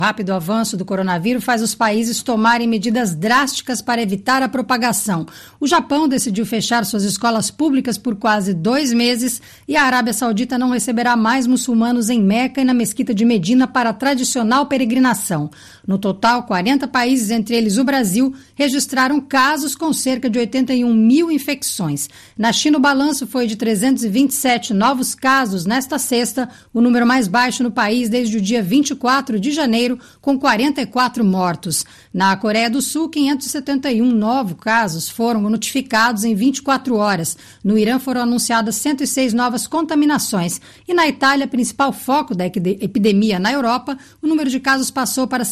O rápido avanço do coronavírus faz os países tomarem medidas drásticas para evitar a propagação. O Japão decidiu fechar suas escolas públicas por quase 2 meses e a Arábia Saudita não receberá mais muçulmanos em Meca e na Mesquita de Medina para a tradicional peregrinação. No total, 40 países, entre eles o Brasil, registraram casos com cerca de 81 mil infecções. Na China, o balanço foi de 327 novos casos nesta sexta, o número mais baixo no país desde o dia 24 de janeiro, com 44 mortos. Na Coreia do Sul, 571 novos casos foram notificados em 24 horas. No Irã foram anunciadas 106 novas contaminações. E na Itália, principal foco da epidemia na Europa, o número de casos passou para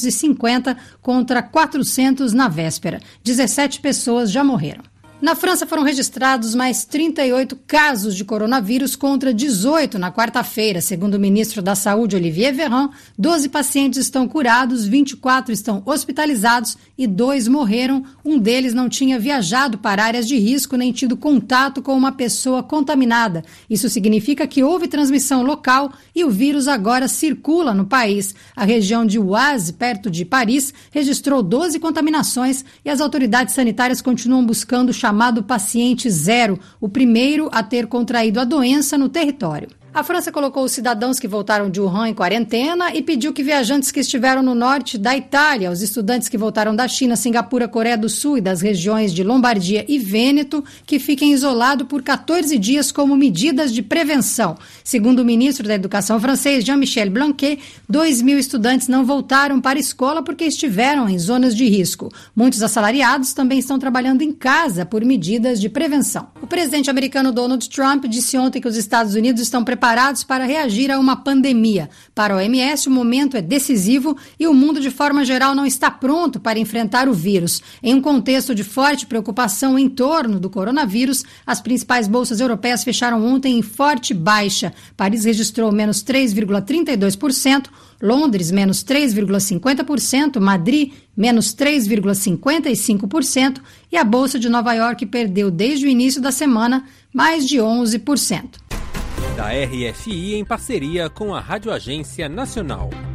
650 contra 400 na véspera. 17 pessoas já morreram. Na França foram registrados mais 38 casos de coronavírus contra 18 na quarta-feira. Segundo o ministro da Saúde, Olivier Véran, 12 pacientes estão curados, 24 estão hospitalizados e 2 morreram. Um deles não tinha viajado para áreas de risco nem tido contato com uma pessoa contaminada. Isso significa que houve transmissão local e o vírus agora circula no país. A região de Oise, perto de Paris, registrou 12 contaminações e as autoridades sanitárias continuam buscando o chamado paciente zero, o primeiro a ter contraído a doença no território. A França colocou os cidadãos que voltaram de Wuhan em quarentena e pediu que viajantes que estiveram no norte da Itália, os estudantes que voltaram da China, Singapura, Coreia do Sul e das regiões de Lombardia e Vêneto, que fiquem isolados por 14 dias como medidas de prevenção. Segundo o ministro da Educação francês, Jean-Michel Blanquer, 2.000 estudantes não voltaram para a escola porque estiveram em zonas de risco. Muitos assalariados também estão trabalhando em casa por medidas de prevenção. O presidente americano Donald Trump disse ontem que os Estados Unidos estão preparados para reagir a uma pandemia. Para a OMS, o momento é decisivo e o mundo, de forma geral, não está pronto para enfrentar o vírus. Em um contexto de forte preocupação em torno do coronavírus, as principais bolsas europeias fecharam ontem em forte baixa. Paris registrou menos 3,32%, Londres, menos 3,50%, Madrid, menos 3,55% e a Bolsa de Nova York perdeu desde o início da semana mais de 11%. Da RFI em parceria com a Rádio Agência Nacional.